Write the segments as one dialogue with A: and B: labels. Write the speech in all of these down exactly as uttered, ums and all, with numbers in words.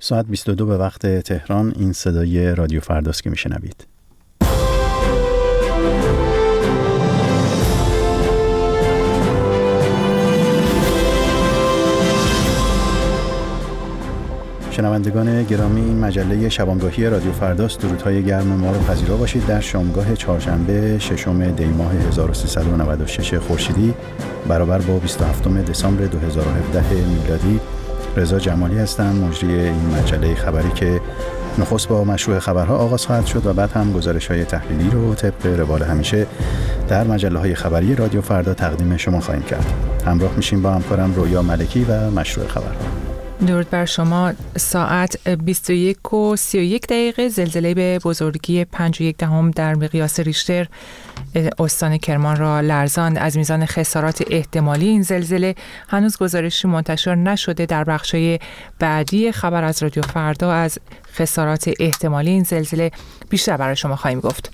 A: ساعت بیست و دو به وقت تهران. این صدای رادیو فرداست که میشنوید. شنوندگان گرامی، این مجله شبانگاهی رادیو فرداست. درودهای گرم ما رو پذیرا باشید. در شامگاه چهارشنبه ششم دی ماه هزار و سیصد و نود و شش خورشیدی برابر با بیست و هفتم دسامبر دو هزار و هفده میلادی، رضا جمالی هستم، مجری این مجله خبری که نخست با مشروع خبرها آغاز خواهد شد و بعد هم گزارش‌های تحلیلی رو طبق روال همیشه در مجله‌های خبری رادیو فردا تقدیم شما خواهیم کرد. همراه میشیم با همکارم رویا ملکی و مشروع خبرها.
B: درود بر شما. ساعت بیست و یک و سی و یک دقیقه زلزله به بزرگی پنج و یک دهم در مقیاس ریشتر استان کرمان را لرزاند. از میزان خسارات احتمالی این زلزله هنوز گزارشی منتشر نشده. در بخش‌های بعدی خبر از رادیو فردا از خسارات احتمالی این زلزله بیشتر برای شما خواهیم گفت.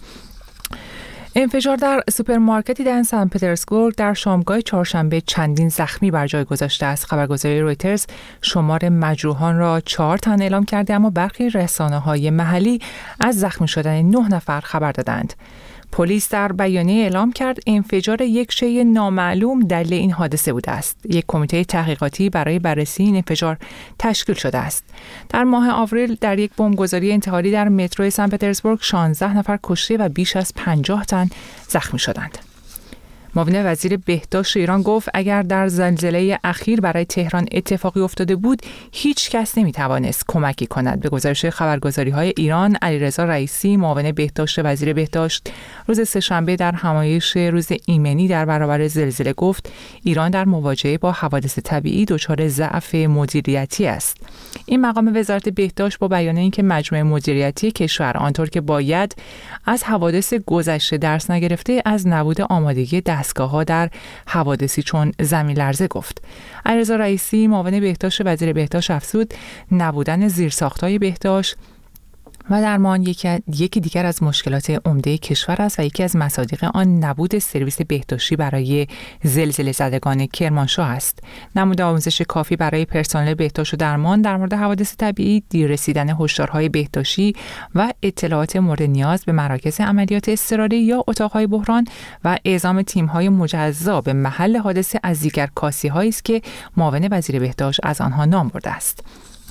B: انفجار در سوپرمارکتی در سن پترزبورگ در شامگاه چهارشنبه چندین زخمی بر جای گذاشته است. خبرگزاری رویترز شمار مجروحان را چهار تن اعلام کرده، اما برخی رسانه‌های محلی از زخمی شدن نه نفر خبر دادند. پلیس در بیانیه اعلام کرد انفجار یک شیء نامعلوم دلیل این حادثه بوده است. یک کمیته تحقیقاتی برای بررسی این انفجار تشکیل شده است. در ماه آوریل در یک بمبگذاری انتحاری در مترو سن پترزبورگ شانزده نفر کشته و بیش از پنجاه تن زخمی شدند. معاون وزیر بهداشت ایران گفت اگر در زلزله اخیر برای تهران اتفاقی افتاده بود، هیچ کس نمیتوانست کمکی کند. به گزارش خبرگزاری‌های ایران، علیرضا رئیسی، معاون بهداشت وزیر بهداشت، روز سه‌شنبه در همایش روز ایمنی در برابر زلزله گفت ایران در مواجهه با حوادث طبیعی دچار ضعف مدیریتی است. این مقام وزارت بهداشت با بیان اینکه مجموعه مدیریتی کشور آنطور که باید از حوادث گذشته درس نگرفته، از نبود آمادگی دستگاه‌ها در حوادثی چون زمین لرزه گفت. علیرضا رئیسی، معاون بهداشت وزیر بهداشت، افزود نبودن زیرساخت‌های بهداشت و درمان یکی یکی دیگر از مشکلات عمده کشور است و یکی از مصادیق آن نبود سرویس بهداشتی برای زلزله زدگان کرمانشاه است. نمود آموزش کافی برای پرسنل بهداشت و درمان در مورد حوادث طبیعی، دیر رسیدن هشدارهای بهداشتی و اطلاعات مورد نیاز به مراکز عملیات اضطراری یا اتاقهای بحران و اعزام تیم‌های مجزا به محل حادثه از دیگر کاسی‌هایی است که معاون وزیر بهداشت از آنها نام برده است.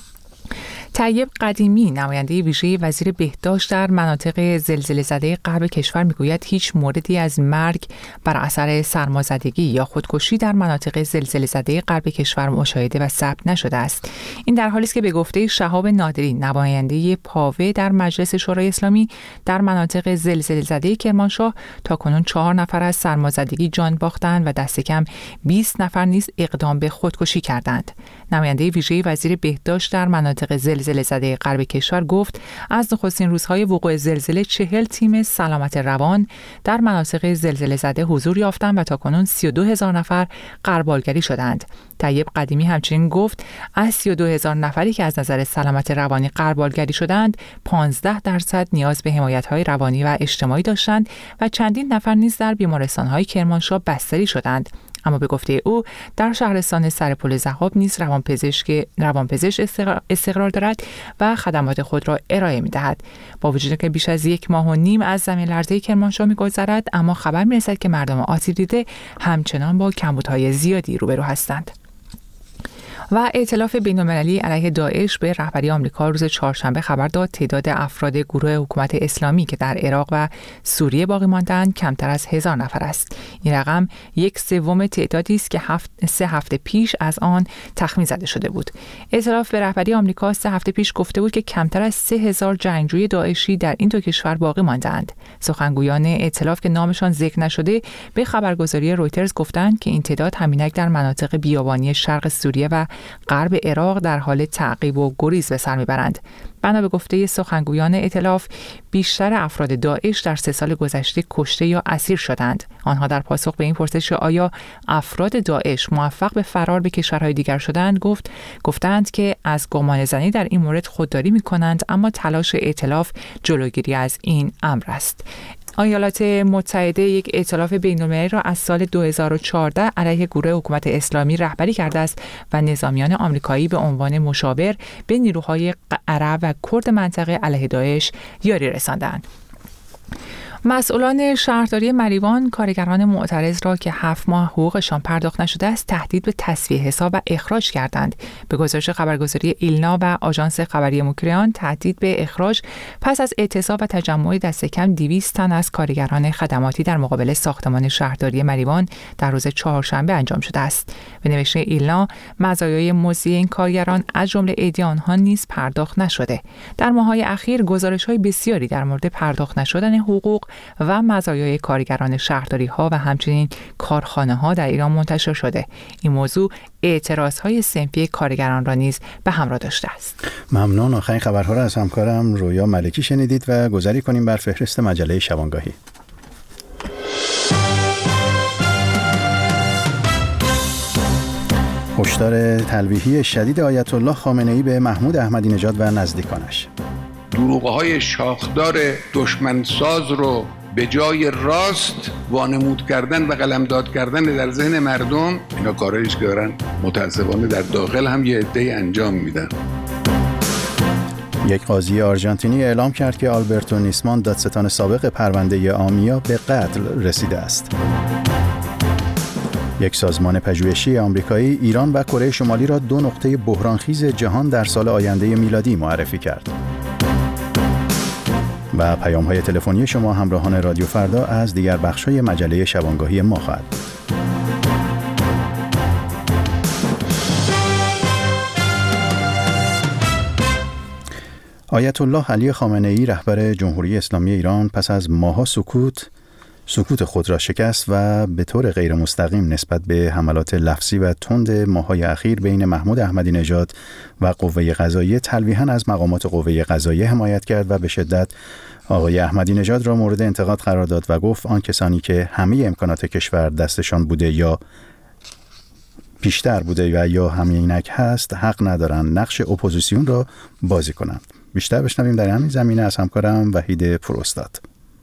B: طیب قدیمی، نماینده ویژه وزیر بهداشت در مناطق زلزله زده غرب کشور، میگوید هیچ موردی از مرگ بر اثر سرمازدگی یا خودکشی در مناطق زلزله زده غرب کشور مشاهده و ثبت نشده است. این در حالی است که به گفته شهاب نادری، نماینده پاوه در مجلس شورای اسلامی، در مناطق زلزله زده کرمانشاه تاکنون چهار نفر از سرمازدگی جان باختند و دست کم بیست نفر نیز اقدام به خودکشی کردند. نماینده ویژه وزیر بهداشت در مناطق زلزله زده غرب کشور گفت از نخستین روزهای وقوع زلزله چهل تیم سلامت روان در مناطق زلزله زده حضور یافتند و تاکنون سی و دو هزار نفر غربالگری شدند. طیب قدیمی همچنین گفت از سی و دو هزار نفری که از نظر سلامت روانی غربالگری شدند، پانزده درصد نیاز به حمایت‌های روانی و اجتماعی داشتند و چندین نفر نیز در بیمارستان‌های کرمانشاه بستری شدند. اما به گفته او در شهرستان سرپل ضحاب نیز روانپزشک روانپزشک استقرار دارد و خدمات خود را ارائه می‌دهد. با وجود که بیش از یک ماه و نیم از زمین لرزه کرمانشاه می‌گذرد، اما خبر می‌رسد که مردم آسیب دیده همچنان با کمبودهای زیادی روبرو هستند. و ائتلاف بین‌المللی علیه داعش به رهبری آمریکا روز چهارشنبه خبر داد تعداد افراد گروه حکومت اسلامی که در عراق و سوریه باقی ماندند کمتر از هزار نفر است. این رقم یک سوم تعدادی است که هفت سه هفته پیش از آن تخمین زده شده بود. ائتلاف به رهبری آمریکا سه هفته پیش گفته بود که کمتر از سه هزار جنگجوی داعشی در این دو کشور باقی ماندند. سخنگویان ائتلاف که نامشان ذکر نشده به خبرگزاری رویترز گفتند که این تعداد همینک در مناطق بیابانی شرق سوریه و غرب عراق در حال تعقیب و گریز به سر میبرند. بنا به گفته سخنگویان ائتلاف، بیشتر افراد داعش در سه سال گذشته کشته یا اسیر شدند. آنها در پاسخ به این پرسش آیا افراد داعش موفق به فرار به کشورهای دیگر شدند، گفت گفتند که از گمانه‌زنی در این مورد خودداری می‌کنند، اما تلاش ائتلاف جلوگیری از این امر است. ایالات متحده یک ائتلاف بین‌المللی را از سال دو هزار و چهارده علیه گروه حکومت اسلامی رهبری کرده است و نظام اسلامیان آمریکایی به عنوان مشاور به نیروهای عرب و کرد منطقه علیه داعش یاری رساندند. مسئولان شهرداری مریوان کارگران معترض را که هفت ماه حقوقشان پرداخت نشده است تهدید به تسویه حساب و اخراج کردند. به گزارش خبرگزاری ایلنا و آژانس خبری موکریان، تهدید به اخراج پس از اعتصاب و تجمع دست کم دویست تن از کارگران خدماتی در مقابل ساختمان شهرداری مریوان در روز چهارشنبه انجام شده است. به نوشته ایلنا، مزایای مزدی این کارگران از جمله عیدی آنها نیز پرداخت نشده. در ماه‌های اخیر گزارش‌های بسیاری در مورد پرداخت نشدن حقوق و مزایای کارگران شهرداری ها و همچنین کارخانه ها در ایران منتشر شده. این موضوع اعتراض های صنفی کارگران را نیز به همراه داشته است.
A: ممنون. آخرین خبرها را از همکارم رویا ملکی شنیدید و گذاری کنیم بر فهرست مجله شبانگاهی. هشدار تلویحی شدید آیت الله خامنه‌ای به محمود احمدی نژاد و نزدیکانش.
C: دروغ‌های شاخدار دشمنساز رو به جای راست وانمود کردن و قلمداد کردن در ذهن مردم، اینا کارهایی است که دارن متأسفانه در داخل هم یه عده‌ای انجام میدن.
A: یک قاضی آرژانتینی اعلام کرد که آلبرتو نیسمان دادستان سابق پرونده آمیا به قتل رسیده است. یک سازمان پژوهشی آمریکایی ایران و کره شمالی را دو نقطه بحرانخیز جهان در سال آینده میلادی معرفی کرد. و پیام‌های تلفنی شما همراهان رادیو فردا از دیگر بخش‌های مجله شبانگاهی ما خواهد بود. آیت الله علی خامنه‌ای رهبر جمهوری اسلامی ایران پس از ماه‌ها سکوت سکوت خود را شکست و به طور غیر مستقیم نسبت به حملات لفظی و تند ماه‌های اخیر بین محمود احمدی نژاد و قوه قضاییه تلویحاً از مقامات قوه قضاییه حمایت کرد و به شدت آقای احمدی نژاد را مورد انتقاد قرار داد و گفت آن کسانی که همه امکانات کشور دستشان بوده یا بیشتر بوده و یا همینک هست حق ندارند نقش اپوزیسیون را بازی کنند. بیشتر بشنویم در همین زمینه از همکارم وحید پروستاد.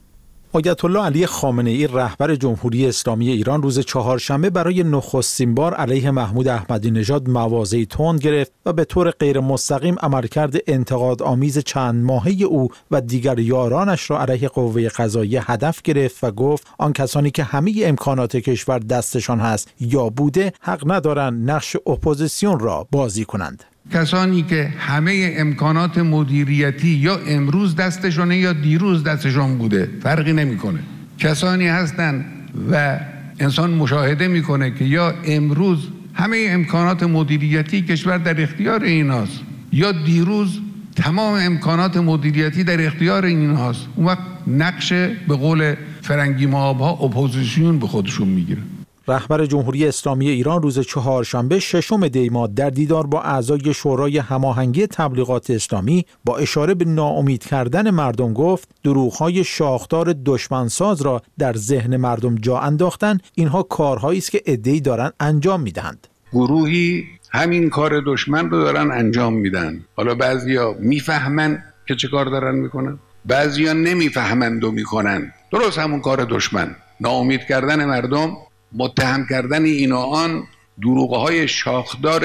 D: آیت الله علی خامنه‌ای رهبر جمهوری اسلامی ایران روز چهارشنبه برای نخستین بار علیه محمود احمدی نژاد موازی تند گرفت و به طور غیر مستقیم عملکرد انتقادآمیز چند ماهه او و دیگر یارانش را علیه قوه قضاییه هدف گرفت و گفت آن کسانی که همه امکانات کشور دستشان هست یا بوده حق ندارند نقش اپوزیسیون را بازی کنند.
C: کسانی که همه امکانات مدیریتی یا امروز دستشونه یا دیروز دستشون بوده فرقی نمیکنه. کسانی هستند و انسان مشاهده میکنه که یا امروز همه امکانات مدیریتی کشور در اختیار ایناست یا دیروز تمام امکانات مدیریتی در اختیار ایناست. اون وقت نقش به قول فرنگی مآب‌ها اپوزیسیون به خودشون میگیره.
D: رهبر جمهوری اسلامی ایران روز چهارشنبه ششم دی ماه در دیدار با اعضای شورای هماهنگی تبلیغات اسلامی با اشاره به ناامید کردن مردم گفت دروغ‌های شاخدار دشمنساز را در ذهن مردم جا انداختن، اینها کارهایی است که عده‌ای دارن انجام میدهند.
C: گروهی همین کار دشمن رو دارن انجام میدن. حالا بعضیا میفهمن که چه کار دارن میکنن، بعضیا نمیفهمند و میکنن. درست همون کار دشمن، ناامید کردن مردم، متهم کردن این و آن، دروغ‌های شاخدار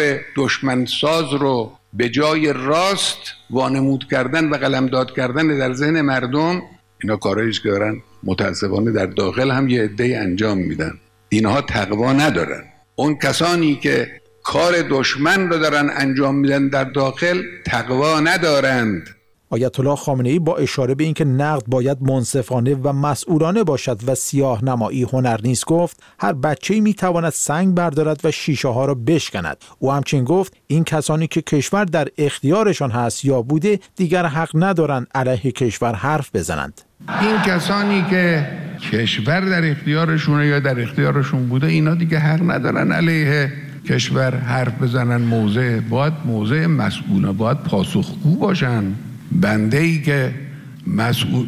C: دشمنساز رو به جای راست وانمود کردن و قلمداد کردن در ذهن مردم، اینا کارهایی است که دارن متاسفانه در داخل هم یه عده‌ای انجام میدن. اینها تقوا ندارن. اون کسانی که کار دشمن رو دارن انجام میدن در داخل تقوا ندارند.
D: آیت الله خامنه‌ای با اشاره به اینکه نقد باید منصفانه و مسئولانه باشد و سیاه نمایی هنر نیست گفت هر بچه‌ای میتواند سنگ بردارد و شیشه ها را بشکند. او همچنین گفت این کسانی که کشور در اختیارشان هست یا بوده دیگر حق ندارند علیه کشور حرف بزنند.
C: این کسانی که کشور در اختیارشونه یا در اختیارشون بوده اینا دیگه حق ندارن علیه کشور حرف بزنن. موضع باید موضع مسئولانه، باید پاسخگو باشن. بنده ای که مسئول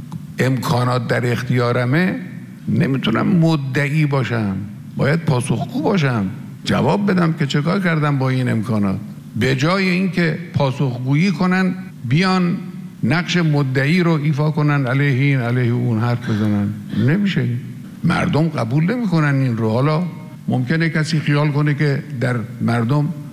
C: امکانات در اختیارمه نمیتونم مدعی باشم، باید پاسخگو باشم، جواب بدم که چه کار کردم با این امکانات. به جای اینکه پاسخگویی کنن بیان نقش مدعی رو ایفا کنن علیه این علیه اون حرف بزنن، نمیشه. مردم قبول نمیکنن این رو. حالا ممکنه کسی خیال کنه که در مردم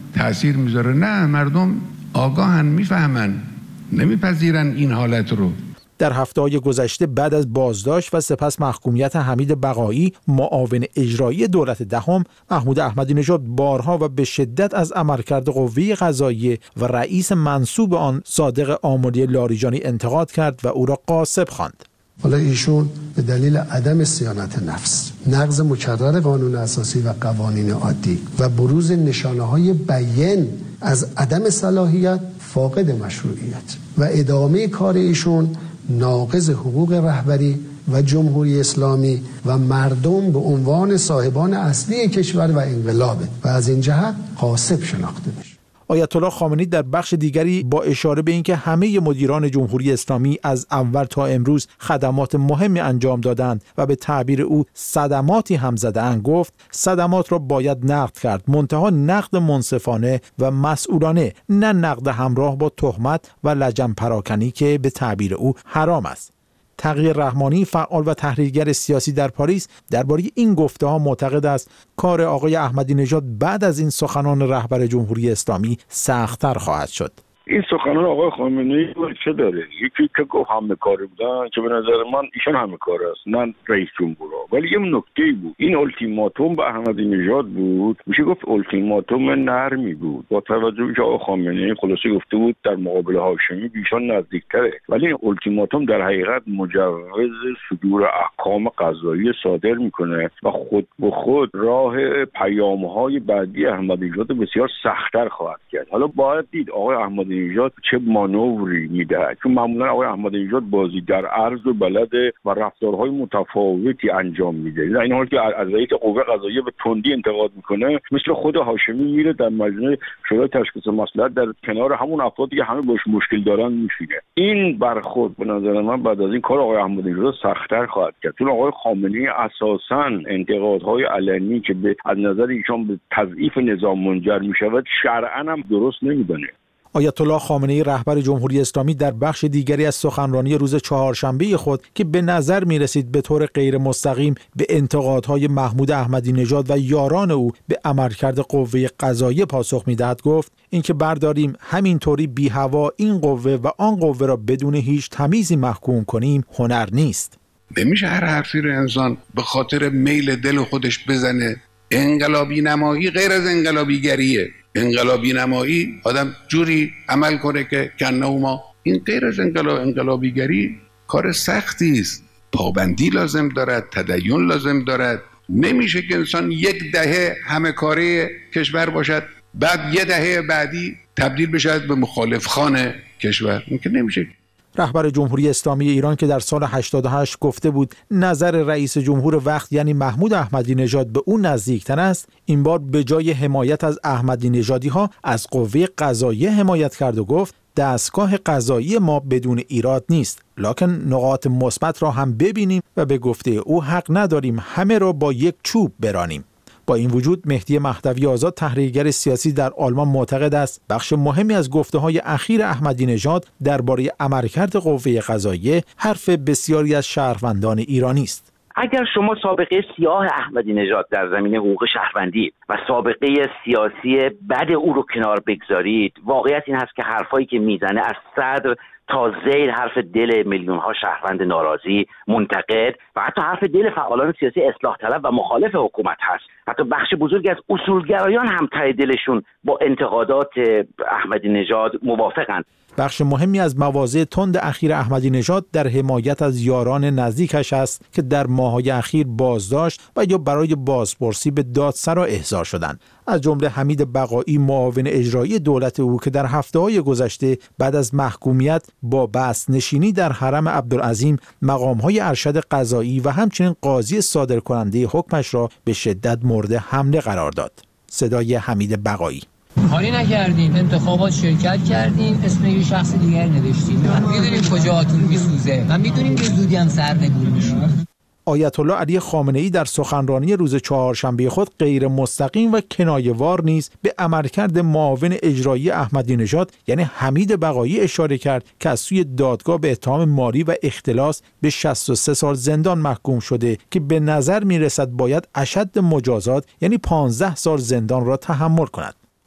C: تأثیر میذاره. نه، مردم آگاهن، میفهمن، نمیپذیرن این حالت رو.
D: در هفته‌های گذشته بعد از بازداشت و سپس محکومیت حمید بقایی معاون اجرایی دولت دهم، محمود احمدی نژاد بارها و به شدت از عملکرد قوه قضاییه و رئیس منصوب آن صادق آملی لاریجانی انتقاد کرد و او را غاصب خواند.
E: حالا ایشون به دلیل عدم صیانت نفس، نقض مکرر قانون اساسی و قوانین عادی و بروز نشانه‌های بیان از عدم صلاحیت، فاقد مشروعیت و ادامه کار ایشون ناقض حقوق رهبری و جمهوری اسلامی و مردم به عنوان صاحبان اصلی کشور و انقلابه و از این جهت غاصب شناخته میشه.
D: آیت الله خامنه‌ای در بخش دیگری با اشاره به اینکه همه مدیران جمهوری اسلامی از اول تا امروز خدمات مهمی انجام دادند و به تعبیر او صدماتی هم زده‌اند گفت صدمات را باید نقد کرد، منتها نقد منصفانه و مسئولانه، نه نقد همراه با تهمت و لجن پراکنی که به تعبیر او حرام است. تقی رحمانی، فعال و تحلیلگر سیاسی در پاریس، درباره این گفته‌ها معتقد است کار آقای احمدی نژاد بعد از این سخنان رهبر جمهوری اسلامی سخت‌تر خواهد شد.
F: این سخنان آقای خامنه‌ای چه داره؟ یکی که گفت همه کاری بودن که به نظر من ایشان همه کار است، نه رئیس جمهور. ولی یه نکته‌ای بود، این التیماتوم به احمدی نژاد بود، میشه گفت التیماتوم نرمی بود، با توجه به آقای خامنه‌ای خلاصه گفته بود در مقابل هاشمی بیشان نزدیک‌تره، ولی این التیماتوم در حقیقت مجوز صدور احکام قضایی صادر میکنه و خود به خود راه پیام‌های بعدی احمدی نژاد بسیار سخت‌تر خواهد کرد. حالا باید دید آقای احمدی نژاد چه مانوری میدهد، چون معمولا آقای احمدی نژاد بازی در عرض و بلده و رفتارهای متفاوتی انجام میده. در این حال که از رئیس قوه قضاییه به تندی انتقاد میکنه، مثل خود هاشمی میره در مجلس شورای تشخیص مصلحت در کنار همون افرادی که همه باش مشکل دارن میشینه. این برخورد به نظر من بعد از این کار آقای احمدی نژاد سخت‌تر خواهد کرد، چون آقای خامنه‌ای اساساً انتقادهای علنی که به از نظر ایشان به تضعیف نظام منجر میشود شرعاً هم درست نمیدونه.
D: آیت الله خامنه‌ای رهبر جمهوری اسلامی در بخش دیگری از سخنرانی روز چهارشنبه خود که به نظر می رسید به طور غیر مستقیم به انتقادهای محمود احمدی نژاد و یاران او به عملکرد قوه قضاییه پاسخ می دهد گفت اینکه برداریم همینطوری بی هوا این قوه و آن قوه را بدون هیچ تمیزی محکوم کنیم هنر نیست.
C: نمیشه هر حرفی رو انسان به خاطر میل دل خودش بزنه. انقلابی نمایی غیر از انقلابیگریه. انقلابی نمایی آدم جوری عمل کنه که کنه ما، این غیر از انقلاب انقلابیگری کار سختی است. پابندی لازم دارد، تدین لازم دارد. نمیشه که انسان یک دهه همه کاره کشور باشد بعد یه دهه بعدی تبدیل بشد به مخالف خانه کشور. این که نمیشه.
D: رهبر جمهوری اسلامی ایران که در سال هشتاد و هشت گفته بود نظر رئیس جمهور وقت یعنی محمود احمدی نژاد به او نزدیکتر است، این بار به جای حمایت از احمدی نژادی ها از قوه قضاییه حمایت کرد و گفت دستگاه قضایی ما بدون ایراد نیست، لکن نقاط مثبت را هم ببینیم و به گفته او حق نداریم همه را با یک چوب برانیم. با این وجود مهدی مهدوی آزاد تحلیلگر سیاسی در آلمان معتقد است بخش مهمی از گفته‌های اخیر احمدی نژاد درباره عملکرد قوه قضاییه حرف بسیاری از شهروندان ایرانی است.
G: اگر شما سابقه سیاه احمدی نژاد در زمینه حقوق شهروندی و سابقه سیاسی بد او رو کنار بگذارید، واقعیت این هست که حرفایی که میزنه از صدر تا ذیل حرف دل میلیون ها شهروند ناراضی، منتقد و حتی حرف دل فعالان سیاسی اصلاح طلب و مخالف حکومت هست. حتی بخش بزرگی از اصولگرایان هم ته دلشون با انتقادات احمدی نژاد موافقند.
D: بخش مهمی از مواضع تند اخیر احمدی نژاد در حمایت از یاران نزدیکش است که در ماه‌های اخیر بازداشت و یا برای بازپرسی به دادسرا احضار شدند. از جمله حمید بقایی معاون اجرایی دولت او که در هفته‌های گذشته بعد از محکومیت با بسط نشینی در حرم عبدالعظیم مقام‌های ارشد قضایی و همچنین قاضی صادرکننده حکمش را به شدت مورد حمله قرار داد. صدای حمید بقایی:
H: کاری نکردیم، انتخابات شرکت کردیم، اسم یه شخص دیگر نوشتیم. میدونیم کجا آتون میسوزه و میدونیم که زودی هم سرنگون میشیم.
D: آیت الله علی خامنه‌ای در سخنرانی روز چهارشنبه خود غیر مستقیم و کنایه‌وار نیز به عملکرد معاون اجرایی احمدی نژاد یعنی حمید بقایی اشاره کرد که از سوی دادگاه به اتهام مالی و اختلاس به شصت و سه سال زندان محکوم شده که به نظر می‌رسد باید اشد مجازات یعنی پانزده سال زندان را تحمل کند.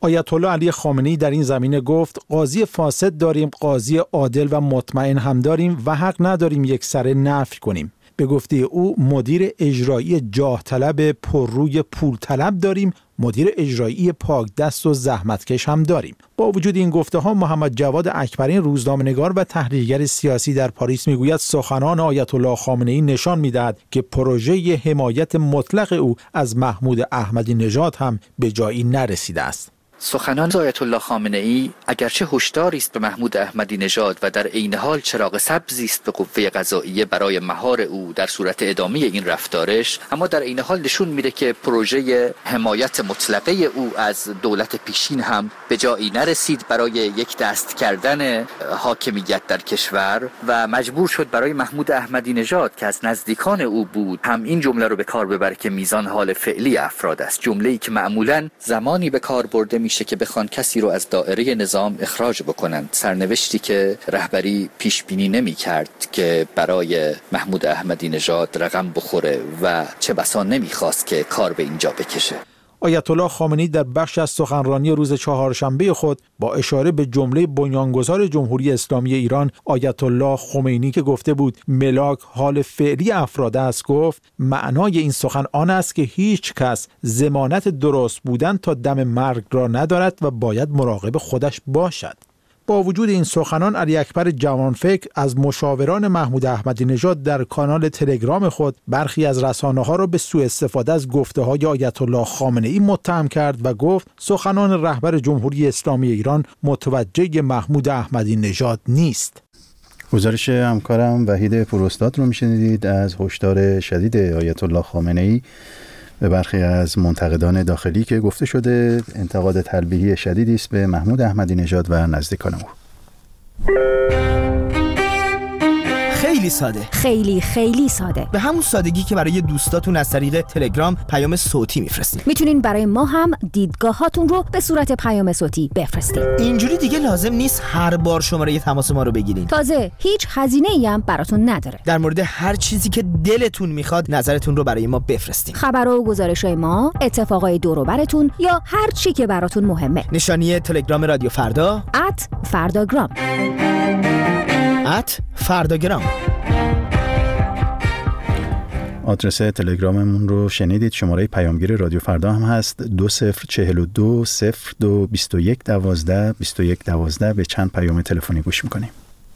D: آیت الله علی خامنه‌ای در این زمینه گفت قاضی فاسد داریم، قاضی عادل و مطمئن هم داریم و حق نداریم یک سره نفی کنیم. به گفته او مدیر اجرایی جاه طلب پرروی پول طلب داریم، مدیر اجرایی پاک دست و زحمتکش هم داریم. با وجود این گفته ها محمد جواد اکبرین روزنامه‌نگار و تحلیلگر سیاسی در پاریس میگوید سخنان آیت الله خامنه‌ای نشان می‌دهد که پروژه حمایت مطلق او از محمود احمدی نژاد هم به جایی نرسیده است.
I: سخنان آیت الله خامنه‌ای اگرچه هشداری است به محمود احمدی نژاد و در عین حال چراغ سبزی است به قوه قضاییه برای مهار او در صورت ادامه این رفتارش، اما در عین حال نشون میده که پروژه حمایت مطلقه او از دولت پیشین هم به جایی نرسید برای یک دست کردن حاکمیت در کشور و مجبور شد برای محمود احمدی نژاد که از نزدیکان او بود هم این جمله رو به کار ببره که میزان حال فعلی افراد است، جمله‌ای که معمولاً زمانی به کار برده میشه که بخوان کسی رو از دایره نظام اخراج بکنند، سرنوشتی که رهبری پیش بینی نمی کرد که برای محمود احمدی نژاد رقم بخوره و چه بسا نمی خواست که کار به اینجا بکشه.
D: آیت الله خامنه‌ای در بخش از سخنرانی روز چهارشنبه خود با اشاره به جمله بنیانگذار جمهوری اسلامی ایران آیت الله خمینی که گفته بود ملاک حال فعلی افراد است گفت معنای این سخن آن است که هیچ کس ضمانت درست بودن تا دم مرگ را ندارد و باید مراقب خودش باشد. با وجود این سخنان علی اکبر جوانفکر از مشاوران محمود احمدی نژاد در کانال تلگرام خود برخی از رسانه‌ها را به سوء استفاده از گفته‌های آیت الله خامنه‌ای متهم کرد و گفت سخنان رهبر جمهوری اسلامی ایران متوجه محمود احمدی نژاد نیست.
A: گزارش همکارم وحید پوراستاد رو میشنیدید از هشدار شدید آیت الله خامنه‌ای به برخی از منتقدان داخلی که گفته شده انتقاد تلبیحی شدیدی است به محمود احمدی نژاد و نزدیکان او.
J: خیلی ساده،
K: خیلی خیلی ساده،
J: به همون سادگی که برای دوستاتون از طریق تلگرام پیام صوتی میفرستین.
K: میتونین برای ما هم دیدگاهاتون رو به صورت پیام صوتی بفرستین.
J: اینجوری دیگه لازم نیست هر بار شماره تماس ما رو بگیرین.
K: تازه هیچ هزینه‌ای هم براتون نداره.
J: در مورد هر چیزی که دلتون میخواد نظرتون رو برای ما بفرستین.
K: خبر و گزارش‌های ما، اتفاقای دور و براتون یا هر چی که براتون مهمه.
J: نشانی تلگرام رادیو فردا
K: ات فرداگرام
J: ات فرداگرام.
A: آدرس تلگراممون رو شنیدید. شماره پیامگیر رادیو فردا هم هست دو صفر چهل و دو صفر دو بیست و یک دوازده بیست و یک دوازده. به چند پیام تلفنی گوش میکنیم.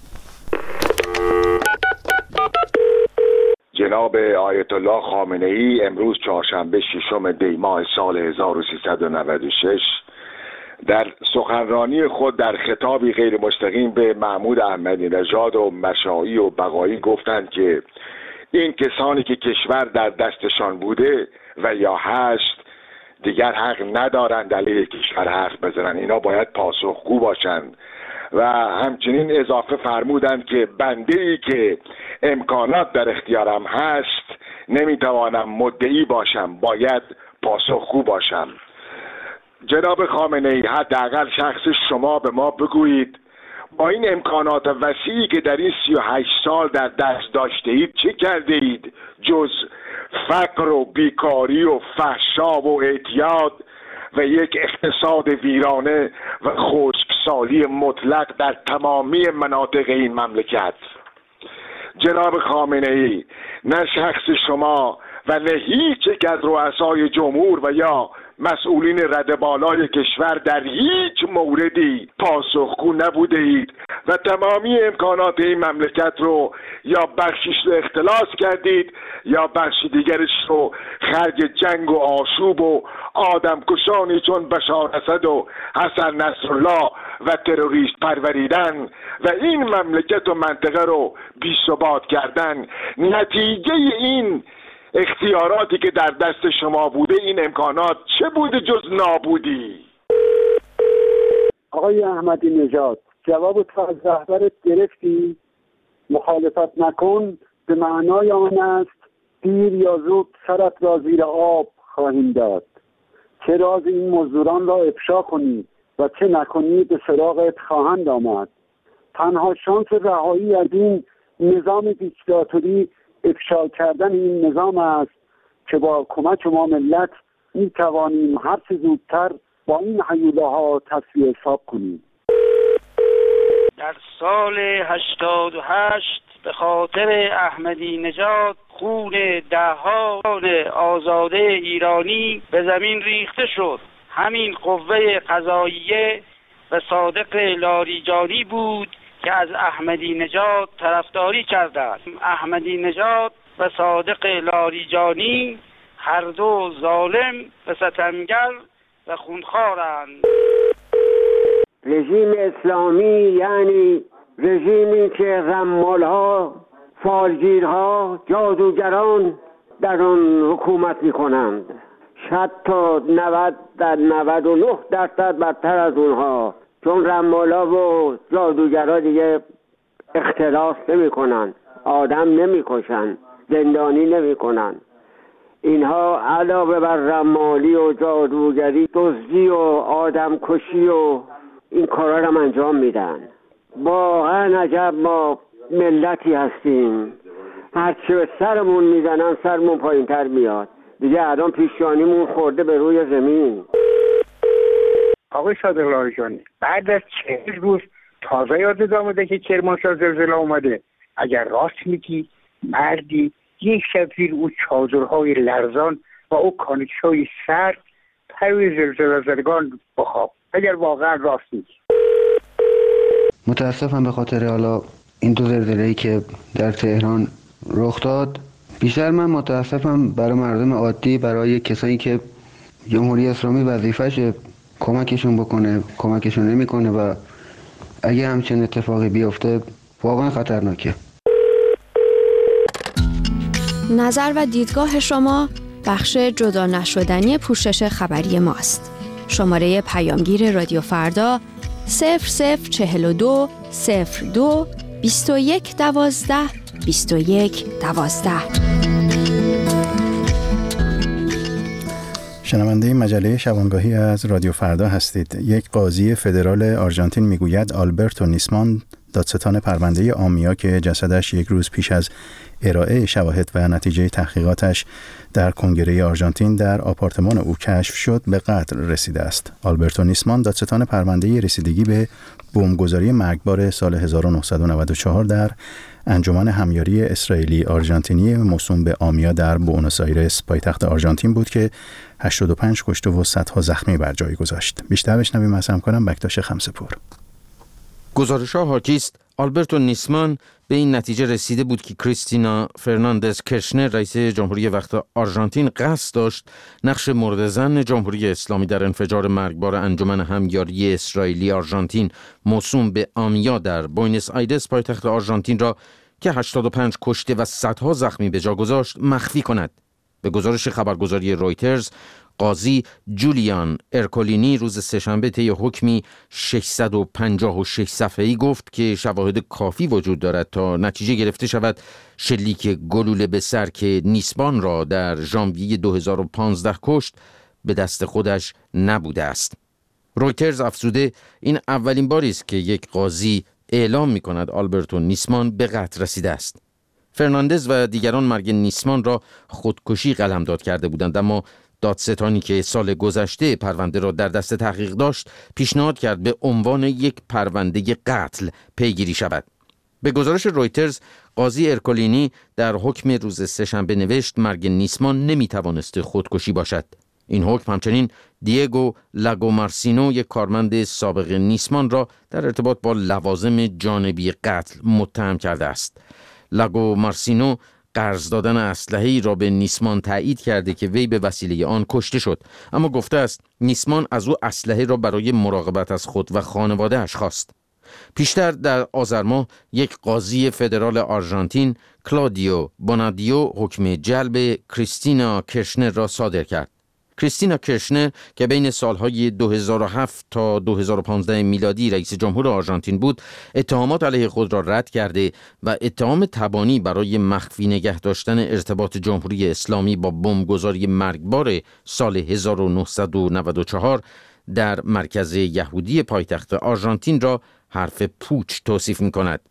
L: جناب آیت الله خامنه‌ای امروز چهارشنبه ششم دی ماه سال هزار و سیصد و نود و شش در سخنرانی خود در خطابی غیر مستقیم به محمود احمدی نژاد و مشائی و بقایی گفتند که این کسانی که کشور در دستشان بوده و یا هست دیگر حق ندارند علیه کشور حرف بزنند، اینا باید پاسخگو باشند. و همچنین اضافه فرمودند که بنده ای که امکانات در اختیارم هست نمیتوانم مدعی باشم، باید پاسخگو باشم. جناب خامنه‌ای حداقل شخص شما به ما بگویید با این امکانات وسیعی که در این سی و هشت سال در دست داشته اید چه کرده اید جز فقر و بیکاری و فحشا و اعتیاد و یک اقتصاد ویرانه و خشکسالی مطلق در تمامی مناطق این مملکت. جناب خامنه‌ای نه شخص شما و نه هیچ یک از رؤسای جمهور و یا مسئولین رده بالای کشور در هیچ موردی پاسخگو نبوده اید و تمامی امکانات این مملکت رو یا بخشیش رو اختلاس کردید یا بخشی دیگرش رو خرج جنگ و آشوب و آدم کشانی چون بشار اسد و حسن نصرالله و تروریست پروریدن و این مملکت و منطقه رو بی‌ثبات کردن. نتیجه این اختیاراتی که در دست شما بوده این امکانات چه بوده جز نابودی؟
M: آقای احمدی نژاد جواب تو از رهبرت گرفتی؟ مخالفت نکن به معنای آن است دیر یا زود سرت را زیر آب خواهیم داد. چه راز این مزدوران را افشا کنی و چه نکنی به سراغت خواهند آمد. تنها شانس رهایی از این نظام دیکتاتوری افشا کردن این نظام است که با کمک ما ملت می توانیم هر چه زودتر با این هیولاها تصفیه حساب کنیم.
N: در سال هشتاد و هشت به خاطر احمدی نژاد خون دهان آزاده ایرانی به زمین ریخته شد. همین قوه قضاییه و صادق لاریجانی بود که از احمدی نژاد طرفداری کردند. احمدی نژاد و صادق لاریجانی هر دو ظالم و ستمگر و خونخوارند.
O: رژیم اسلامی یعنی رژیمی که رمالها، فالگیرها، جادوگران در آن حکومت می کنند. شاید تا نود در نود و نه درصد بدتر از اونها، چون رمالا و جادوگرها دیگه اختلاس نمی کنند، آدم نمی کشند، زندانی نمی کنند. اینها علاوه بر رمالی و جادوگری دزدی و آدم کشی و این کارا رو انجام میدن. واقعا عجب ما ملتی هستیم، هرچی به سرمون میزنن سرمون پایین تر میاد. دیگه الان پیشانیمون خورده به روی زمین.
P: آقای صادق لاریجانی، بعد از چهل روز تازه یادت آمده که کرمانشاه زلزله اومده؟ اگر راست میگی مردی یک شب زیر او چادرهای لرزان و او کانیک‌های سرد پروی زلزله زدگان بخواب، اگر واقعا راست میگی.
Q: متاسفم به خاطر حالا این دو زلزله‌ای که در تهران رخ داد. بیشتر من متاسفم برای مردم عادی، برای کسایی که جمهوری اسلامی وظیفه‌شه کمکشون بکنه، کمکشون نمیکنه و اگه همچین اتفاقی بیفته واقعا خطرناکه.
R: نظر و دیدگاه شما بخش جدا نشدنی پوشش خبری ماست. شماره پیامگیر رادیو فردا صفر صفر چهل و دو صفر دو بیست و یک دوازده بیست و یک دوازده.
A: شنونده مجله شبانگاهی از رادیو فردا هستید. یک قاضی فدرال آرژانتین میگوید آلبرتو نیسمان دادستان پرونده آمیا که جسدش یک روز پیش از ارائه شواهد و نتیجه تحقیقاتش در کنگره آرژانتین در آپارتمان او کشف شد به قتل رسیده است. آلبرتو نیسمان دادستان پرونده رسیدگی به بمبگذاری مرگبار سال هزار و نهصد و نود و چهار در انجمن همیاری اسرائیلی آرژانتینی موسوم به آمیا در بوئنوس آیرس پایتخت آرژانتین بود که هشتاد و پنج کشته و صدها زخمی بر جای گذاشت. بیشتر بشنویم از همکارم بکتاش خمسه‌پور.
S: گزارش‌ها حاکی است آلبرتو نیسمان به این نتیجه رسیده بود که کریستینا فرناندز کرشنر رئیس جمهوری وقت آرژانتین قصد داشت نقش مورد ظن جمهوری اسلامی در انفجار مرگبار انجمن همیاری اسرائیلی آرژانتین موسوم به آمیا در بوئنوس آیرس پایتخت آرژانتین را که هشتاد و پنج کشته و صدها زخمی به جا گذاشت مخفی کند. به گزارش خبرگزاری رویترز، قاضی جولیان ارکولینی روز سه‌شنبه طی حکمی ششصد و پنجاه و شش صفحه‌ای گفت که شواهد کافی وجود دارد تا نتیجه گرفته شود شلیک گلوله به سر که نیسمان را در ژانویه دو هزار و پانزده کشت به دست خودش نبوده است. رویترز افزوده این اولین باری است که یک قاضی اعلام می‌کند آلبرتو نیسمان به قتل رسیده است. فرناندز و دیگران مرگ نیسمان را خودکشی قلمداد کرده بودند، اما دادستانی که سال گذشته پرونده را در دست تحقیق داشت پیشنهاد کرد به عنوان یک پرونده قتل پیگیری شود. به گزارش رویترز، قاضی ارکولینی در حکم روز سه‌شنبه نوشت مرگ نیسمان نمیتوانست خودکشی باشد. این حکم همچنین دیگو لاگومارسینو، یک کارمند سابق نیسمان را در ارتباط با لوازم جانبی قتل متهم کرده است. لاگومارسینو قرض دادن اسلحه‌ای را به نیسمان تایید کرده که وی به وسیله آن کشته شد، اما گفته است نیسمان از او اسلحه را برای مراقبت از خود و خانواده‌اش خواست. پیشتر در آذر ماه یک قاضی فدرال آرژانتین، کلادیو بونادیو، حکم جلب کریستینا کرشنر را صادر کرد. کریستینا کرشنر که بین سالهای دو هزار و هفت تا دو هزار و پانزده میلادی رئیس جمهور آرژانتین بود، اتهامات علیه خود را رد کرده و اتهام تبانی برای مخفی نگه داشتن ارتباط جمهوری اسلامی با بمبگذاری مرگبار سال هزار و نهصد و نود و چهار در مرکز یهودی پایتخت آرژانتین را حرف پوچ توصیف می‌کند.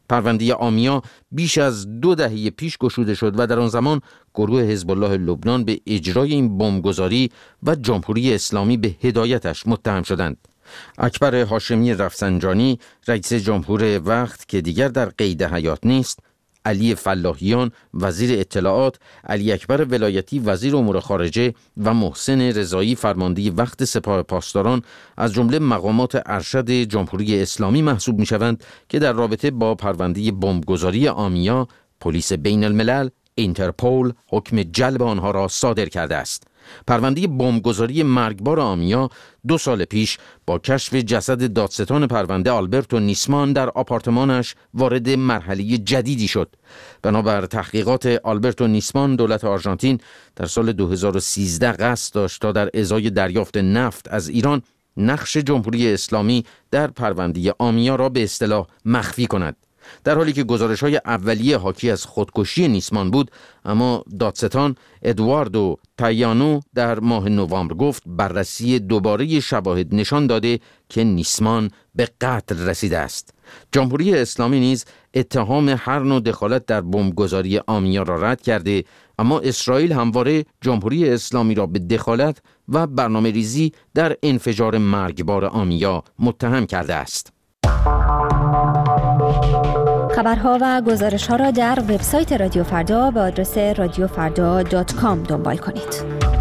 S: پرونده آمیا بیش از دو دهه پیش گشوده شد و در آن زمان گروه حزب الله لبنان به اجرای این بمبگذاری و جمهوری اسلامی به هدایتش متهم شدند. اکبر هاشمی رفسنجانی رئیس جمهور وقت که دیگر در قید حیات نیست، علی فلاحیان وزیر اطلاعات، علی اکبر ولایتی وزیر امور خارجه و محسن رضایی فرمانده وقت سپاه پاسداران از جمله مقامات ارشد جمهوری اسلامی محسوب می‌شوند که در رابطه با پرونده بمبگذاری آمیا پلیس بین الملل اینترپول حکم جلب آنها را صادر کرده است. پرونده بمبگذاری مرگبار آمیا دو سال پیش با کشف جسد دادستان پرونده آلبرتو نیسمان در آپارتمانش وارد مرحله جدیدی شد. بنابر تحقیقات آلبرتو نیسمان، دولت آرژانتین در سال دو هزار و سیزده قصد داشت تا در ازای دریافت نفت از ایران نقش جمهوری اسلامی در پرونده آمیا را به اصطلاح مخفی کند. در حالی که گزارش‌های اولیه حاکی از خودکشی نیسمان بود، اما دادستان ادواردو تایانو در ماه نوامبر گفت بررسی دوباره شواهد نشان داده که نیسمان به قتل رسیده است. جمهوری اسلامی نیز اتهام هر نوع دخالت در بمبگذاری آمیا را رد کرده، اما اسرائیل همواره جمهوری اسلامی را به دخالت و برنامه ریزی در انفجار مرگبار آمیا متهم کرده است.
K: خبرها و گزارش‌ها را در وبسایت رادیو فردا با آدرس رادیو فردا دات کام دنبال کنید.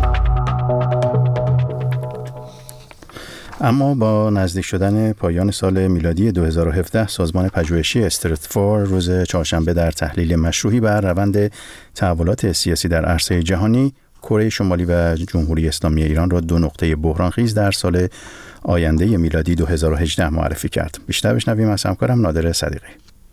A: اما با نزدیک شدن پایان سال میلادی دو هزار و هفده، سازمان پژوهشی استراتفور روز چهارشنبه در تحلیل مشروحی بر روند تحولات سیاسی در عرصه جهانی، کره شمالی و جمهوری اسلامی ایران را دو نقطه بحرانخیز در سال آینده میلادی دو هزار و هجده معرفی کرد. بیشتر بشنویم از همکارم نادر صدیقی.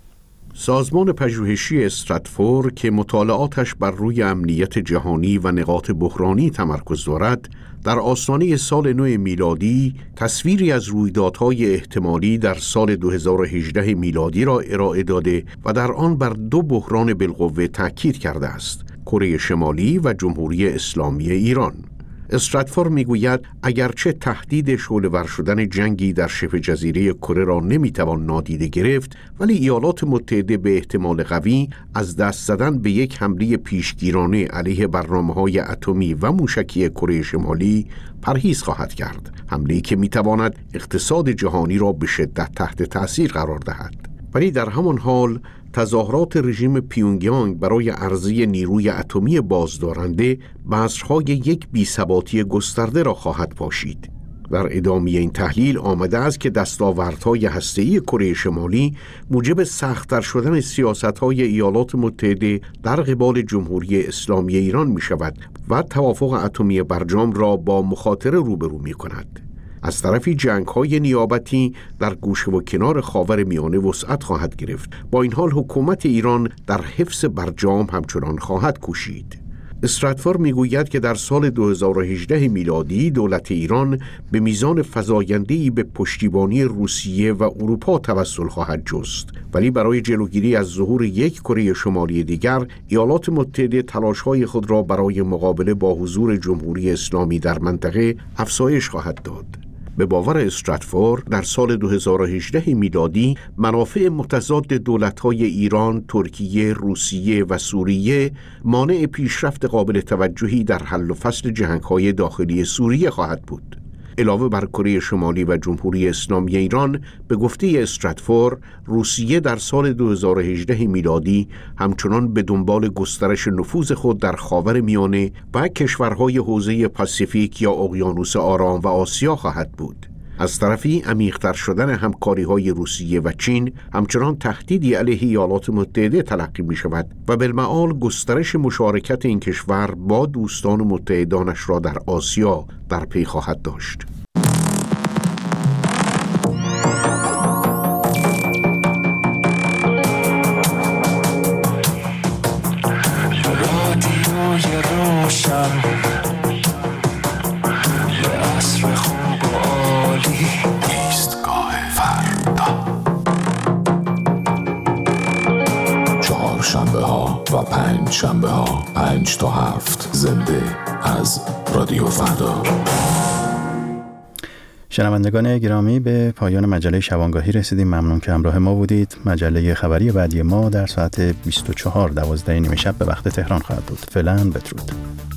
T: سازمان پژوهشی استراتفور که مطالعاتش بر روی امنیت جهانی و نقاط بحرانی تمرکز دارد، در آستانه سال نو میلادی تصویری از رویدادهای احتمالی در سال دو هزار و هجده میلادی را ارائه داده و در آن بر دو بحران بالقوه تاکید کرده است: کره شمالی و جمهوری اسلامی ایران. استراتفور میگوید اگرچه تهدید شعله‌ور شدن جنگی در شبه جزیره کره را نمیتوان نادیده گرفت، ولی ایالات متحده به احتمال قوی از دست زدن به یک حمله پیشگیرانه علیه برنامه‌های اتمی و موشکی کره شمالی پرهیز خواهد کرد، حمله‌ای که میتواند اقتصاد جهانی را به شدت تحت تأثیر قرار دهد. ولی در همان حال تظاهرات رژیم پیونگیانگ برای عرضه نیروی اتمی بازدارنده بذرهای یک بی‌ثباتی گسترده را خواهد پاشید. در ادامه این تحلیل آمده است که دستاوردهای هسته‌ای کره شمالی موجب سخت‌تر شدن سیاست‌های ایالات متحده در قبال جمهوری اسلامی ایران می‌شود و توافق اتمی برجام را با مخاطره روبرو می‌کند. از طرفی جنگ‌های نیابتی در گوشه و کنار خاورمیانه وسعت خواهد گرفت. با این حال حکومت ایران در حفظ برجام همچنان خواهد کوشید. استراتفور میگوید که در سال دو هزار و هجده میلادی دولت ایران به میزان فزاینده‌ای به پشتیبانی روسیه و اروپا توسل خواهد جست، ولی برای جلوگیری از ظهور یک کره شمالی دیگر، ایالات متحده تلاش‌های خود را برای مقابله با حضور جمهوری اسلامی در منطقه افزایش خواهد داد. به باور استراتفور در سال دو هزار و هجده میلادی منافع متضاد دولت‌های ایران، ترکیه، روسیه و سوریه مانع پیشرفت قابل توجهی در حل و فصل جنگ‌های داخلی سوریه خواهد بود. علاوه بر کره شمالی و جمهوری اسلامی ایران، به گفته استراتفور، روسیه در سال دو هزار و هجده میلادی همچنان به دنبال گسترش نفوذ خود در خاورمیانه و کشورهای حوزه پاسیفیک یا اقیانوس آرام و آسیا خواهد بود. از طرفی عمیق‌تر شدن همکاری‌های روسیه و چین همچنان تهدیدی علیه ایالات متحده تلقی می‌شود و بالمعال گسترش مشارکت این کشور با دوستان و متحدانش را در آسیا در پی خواهد داشت. رادیوی روشن
U: شنبه ها و پنج شنبه ها پنج تا هفت زنده از رادیو فردا.
A: شنوندگان گرامی، به پایان مجله شبانگاهی رسیدیم. ممنون که همراه ما بودید. مجله خبری بعدی ما در ساعت بیست و چهار دوازده نیم شب به وقت تهران خواهد بود. فعلا بدرود.